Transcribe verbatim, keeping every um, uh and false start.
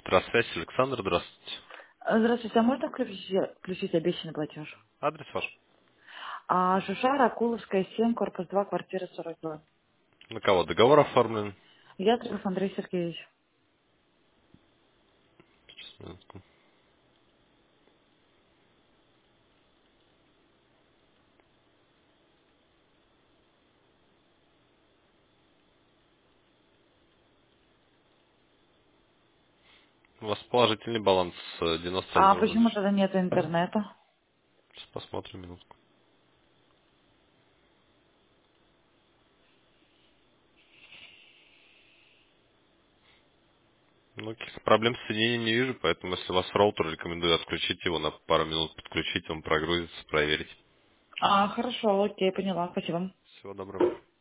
Здравствуйте, Александр, здравствуйте. Здравствуйте, а можно включить, включить обещанный платеж? Адрес ваш? А, Шушара, Акуловская, семь, корпус два, квартира сорок два. На кого договор оформлен? Ятров Андрей Сергеевич. Сейчас, минутку. У вас положительный баланс э, девяносто А один рубль. почему тогда нет интернета? Сейчас посмотрим минутку. Ну, каких-то проблем с соединением не вижу, поэтому если у вас роутер, рекомендую отключить его на пару минут, подключить, он прогрузится, проверить. А, хорошо, окей, поняла, спасибо. Всего доброго.